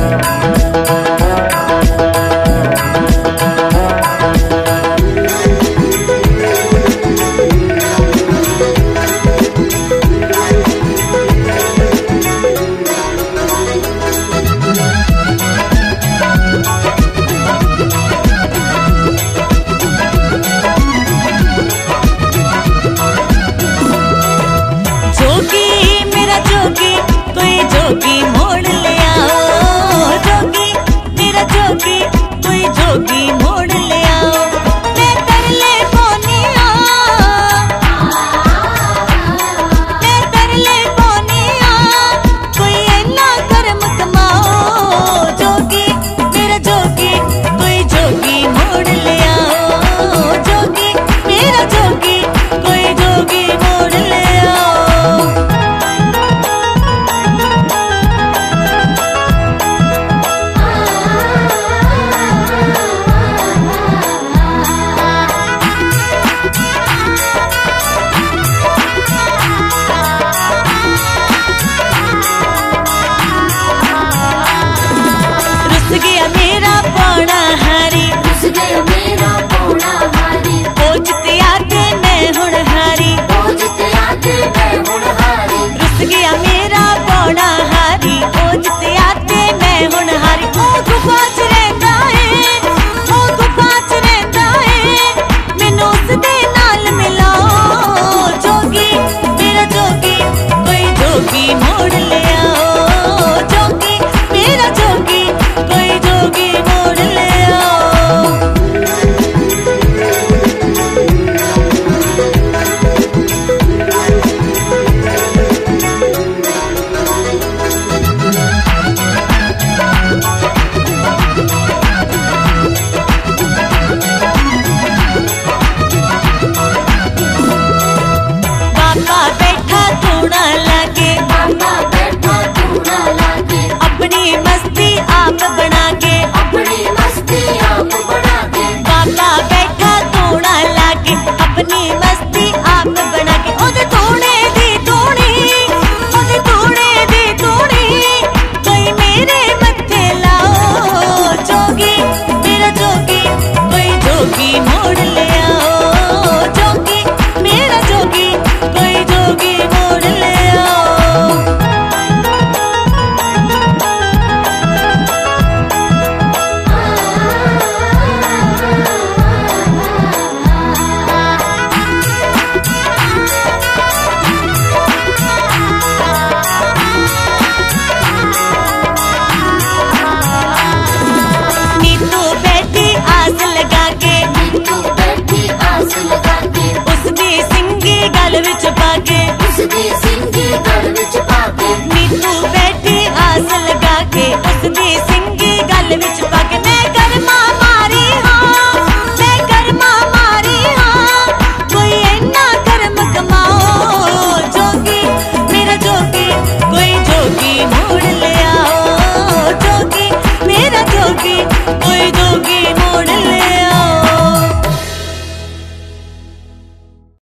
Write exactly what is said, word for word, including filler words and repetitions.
जोगी मोड़ ले आओ, जोगी मेरा जोगी, कोई जोगी मोड़ ले आओ। मैं तरले पोनिया, मैं तरले पोनिया, कोई इन्ना कर्म कमाओ। जोगी मेरा जोगी, कोई जोगी मोड़ ले आओ। जोगी मेरा जोगी, कोई जोगी मोड़ ले आओ। मेरा पौड़ा हारी, रुस गया मेरा पौड़ा हारी। पोजते आते मैं हुण हारी, पोजते आते मैं हुण हारी। रुस गया मेरा पौड़ा हारी, पोजते आते मैं हुण हारी। ओ गुफा च रहिंदा है, ओ गुफा च रहिंदा है, मैनू उसदे नाल मिलाओ। जोगी मेरा जोगी, कोई जोगी मोड़ ले आओ। जोगी मेरा जोगी, कोई जोगी मोड़ ले आओ। बाबा बैठा थोड़ा लागे, बाबा बैठा थोड़ा लागे, अपनी मस्ती आप बना के, अपनी मस्ती आप बना के। बाबा बैठा थोड़ा लागे, अपनी मस्ती आप बना के। ओदे थोड़े दी थोड़ी, ओदे थोड़े दी थोड़ी, कोई मेरे मत्थे लाओ। जोगी मेरा जोगी, कोई जोगी मोड़ ले आओ। जोगी मेरा जोगी, कोई जोगी मोड़ ले आओ। नीतू बैठी आस लगा के, नीतू बैठी आस लगा के, उसदी सिंगी गल विच पाके, उसदी सिंगी गल विच पाके। नीतू बैठी आस लगा के, उसदी सिंगी गल विच पाके। मैं कर्मा मारी हाँ, मैं कर्मा मारी हाँ, कोई इन्ना कर्म कमाओ। जोगी मेरा जोगी, कोई जोगी मोड़